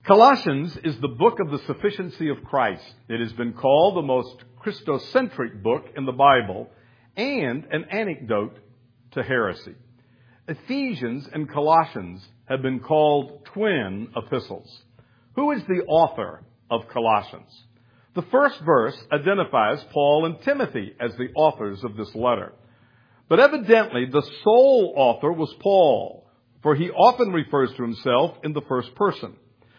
Colossians is the book of the sufficiency of Christ. It has been called the most Christocentric book in the Bible and an antidote to heresy. Ephesians and Colossians have been called twin epistles. Who is the author of Colossians? The first verse identifies Paul and Timothy as the authors of this letter. But evidently, the sole author was Paul, for he often refers to himself in the first person.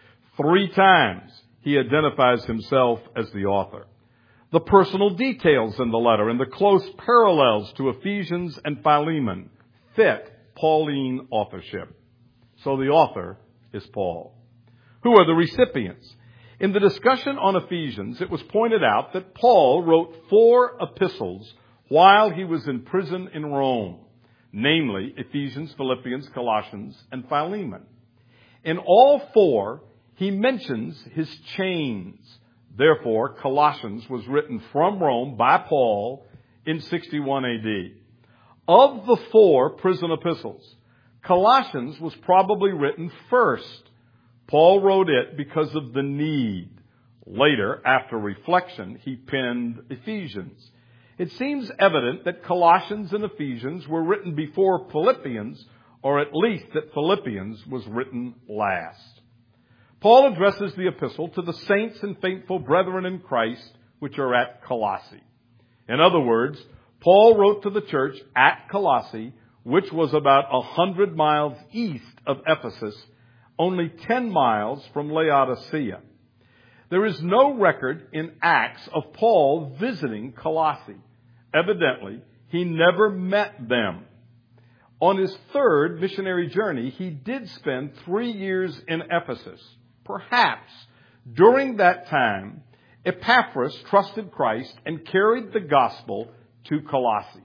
3 times he identifies himself as the author. The personal details in the letter and the close parallels to Ephesians and Philemon fit Pauline authorship. So the author is Paul. Who are the recipients? In the discussion on Ephesians, it was pointed out that Paul wrote 4 epistles while he was in prison in Rome, namely Ephesians, Philippians, Colossians, and Philemon. In all 4, he mentions his chains. Therefore, Colossians was written from Rome by Paul in 61 AD. Of the 4 prison epistles, Colossians was probably written first. Paul wrote it because of the need. Later, after reflection, he penned Ephesians. It seems evident that Colossians and Ephesians were written before Philippians, or at least that Philippians was written last. Paul addresses the epistle to the saints and faithful brethren in Christ which are at Colossae. In other words, Paul wrote to the church at Colossae, which was about 100 miles east of Ephesus, only 10 miles from Laodicea. There is no record in Acts of Paul visiting Colossae. Evidently, he never met them. On his 3rd missionary journey, he did spend 3 years in Ephesus. Perhaps during that time, Epaphras trusted Christ and carried the gospel to Colossae.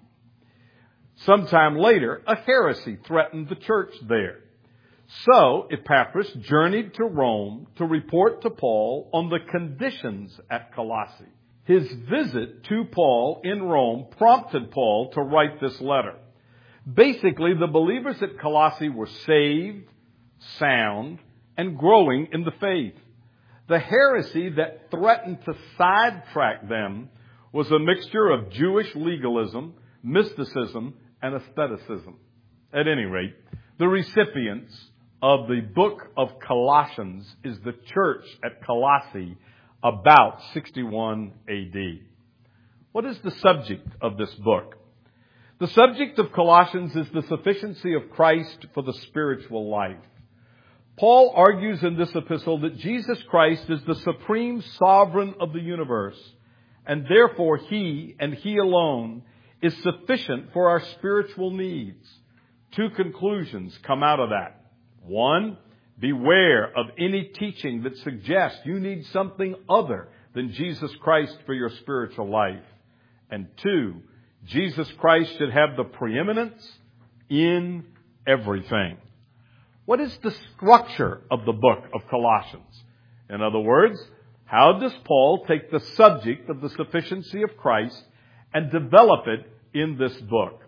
Sometime later, a heresy threatened the church there. So Epaphras journeyed to Rome to report to Paul on the conditions at Colossae. His visit to Paul in Rome prompted Paul to write this letter. Basically, the believers at Colossae were saved, sound, and growing in the faith. The heresy that threatened to sidetrack them was a mixture of Jewish legalism, mysticism, and aestheticism. At any rate, the recipients of the book of Colossians is the church at Colossae about 61 AD. What is the subject of this book? The subject of Colossians is the sufficiency of Christ for the spiritual life. Paul argues in this epistle that Jesus Christ is the supreme sovereign of the universe, and therefore He and He alone is sufficient for our spiritual needs. 2 conclusions come out of that. 1, beware of any teaching that suggests you need something other than Jesus Christ for your spiritual life. And 2, Jesus Christ should have the preeminence in everything. What is the structure of the book of Colossians? In other words, how does Paul take the subject of the sufficiency of Christ and develop it in this book?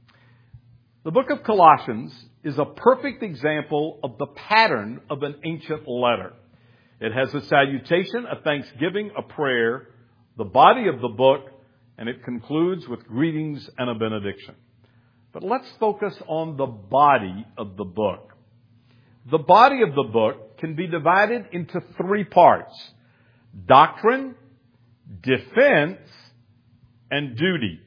The book of Colossians is a perfect example of the pattern of an ancient letter. It has a salutation, a thanksgiving, a prayer, the body of the book, and it concludes with greetings and a benediction. But let's focus on the body of the book. The body of the book can be divided into 3 parts: doctrine, defense, and duty.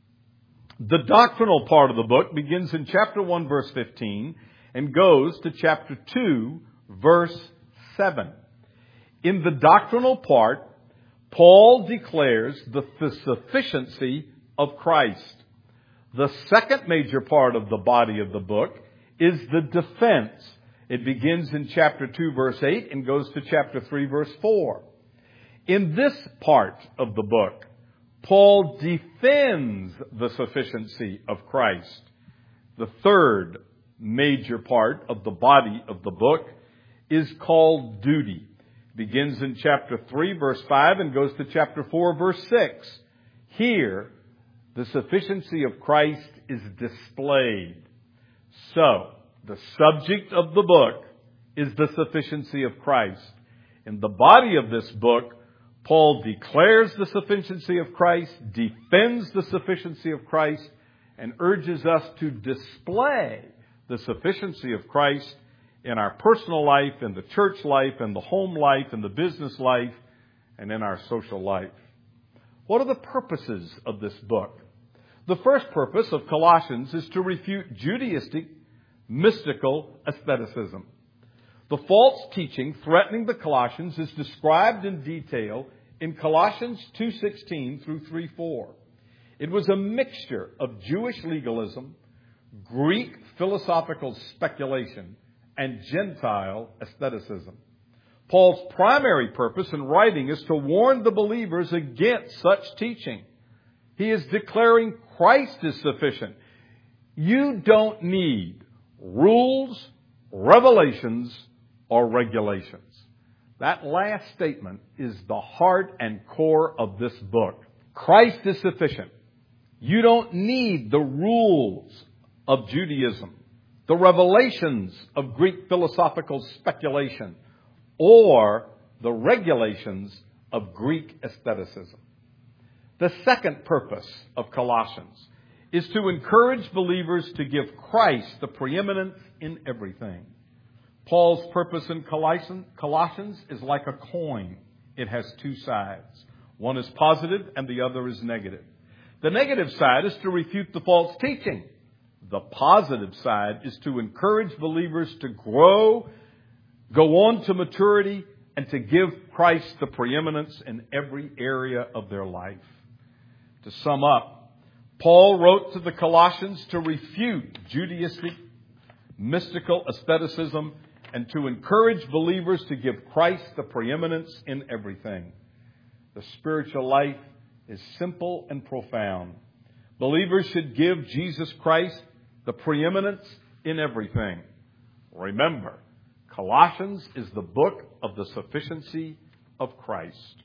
The doctrinal part of the book begins in chapter 1, verse 15, and goes to chapter 2, verse 7. In the doctrinal part, Paul declares the sufficiency of Christ. The second major part of the body of the book is the defense. It begins in chapter 2, verse 8, and goes to chapter 3, verse 4. In this part of the book, Paul defends the sufficiency of Christ. The third major part of the body of the book is called duty. It begins in chapter 3, verse 5, and goes to chapter 4, verse 6. Here, the sufficiency of Christ is displayed. So, the subject of the book is the sufficiency of Christ. In the body of this book, Paul declares the sufficiency of Christ, defends the sufficiency of Christ, and urges us to display the sufficiency of Christ in our personal life, in the church life, in the home life, in the business life, and in our social life. What are the purposes of this book? The first purpose of Colossians is to refute Judaistic, mystical aestheticism. The false teaching threatening the Colossians is described in detail in Colossians 2:16 through 3:4. It was a mixture of Jewish legalism, Greek philosophical speculation, and Gentile aestheticism. Paul's primary purpose in writing is to warn the believers against such teaching. He is declaring Christ is sufficient. You don't need rules, revelations, or regulations. That last statement is the heart and core of this book. Christ is sufficient. You don't need the rules of Judaism, the revelations of Greek philosophical speculation, or the regulations of Greek aestheticism. The second purpose of Colossians is to encourage believers to give Christ the preeminence in everything. Paul's purpose in Colossians is like a coin. It has two sides. One is positive and the other is negative. The negative side is to refute the false teaching. The positive side is to encourage believers to grow, go on to maturity, and to give Christ the preeminence in every area of their life. To sum up, Paul wrote to the Colossians to refute Judaistic, mystical aestheticism and to encourage believers to give Christ the preeminence in everything. The spiritual life is simple and profound. Believers should give Jesus Christ the preeminence in everything. Remember, Colossians is the book of the sufficiency of Christ.